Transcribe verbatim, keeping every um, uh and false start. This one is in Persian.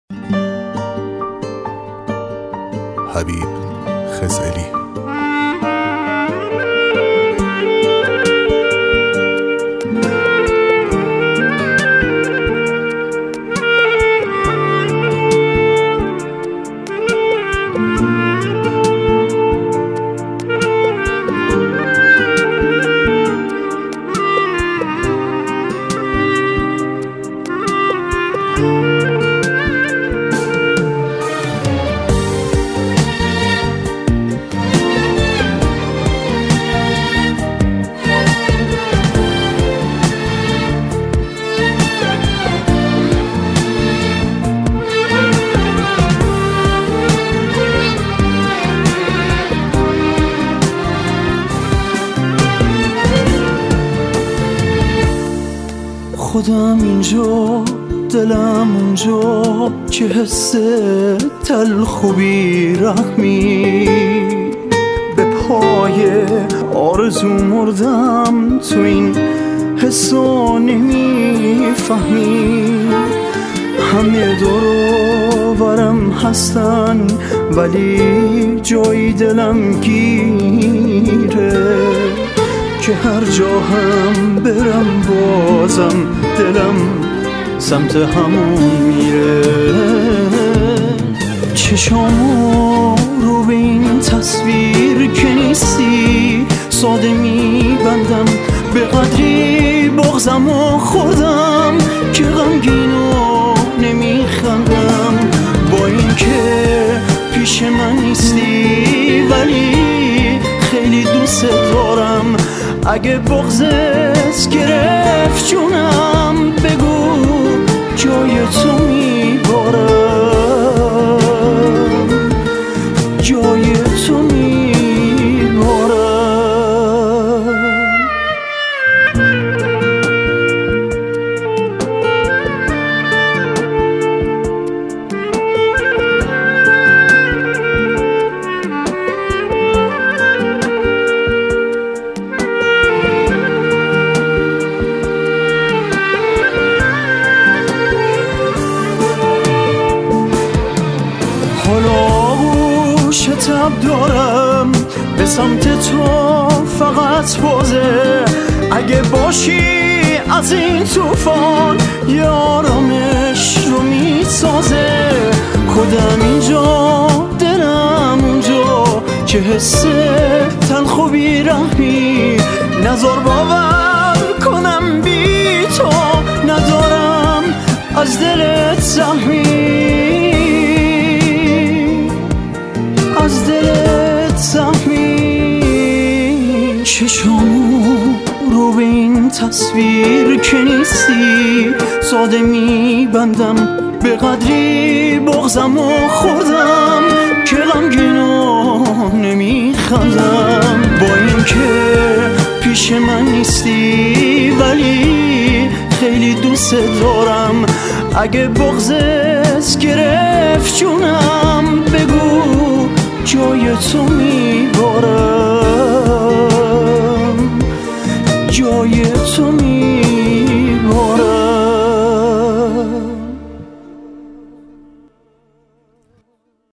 حبیب خزعلی. خودم اینجا، دلم اونجا که حس تلخ و بی‌رحمی به پای آرزو مردم. تو این حسا نمیفهمی، همه دور و برم هستن ولی جای دلم گیره که هر جا هم برم بازم دلم سمت همون میره. چشامو رو به این تصویر که نیستی ساده میبندم، به قدری بغضمو خوردم که غمگینو نمیخندم. با این که پیش من نیستی ولی خیلی دوست دارم. اگه بغضت گرفت جونم بگو جای تو میبارم، جای تو میبارم. شتاب دارم به سمت تو فقط بازه، اگه باشی از این طوفان یارمش رو میسازه. خودم اینجا، دلم اونجا که حس تلخ و بی‌رحمی نزار باور کنم بی تو ندارم از دلت زحمی، از دلت زحمی. چشامو رو به این تصویر که نیستی ساده میبندم، به قدری بغضمو خوردم که غمگینو نمیخندم. با این که پیش من نیستی ولی خیلی دوست دارم. اگه بغضت گرفت جونم بگو جای تو می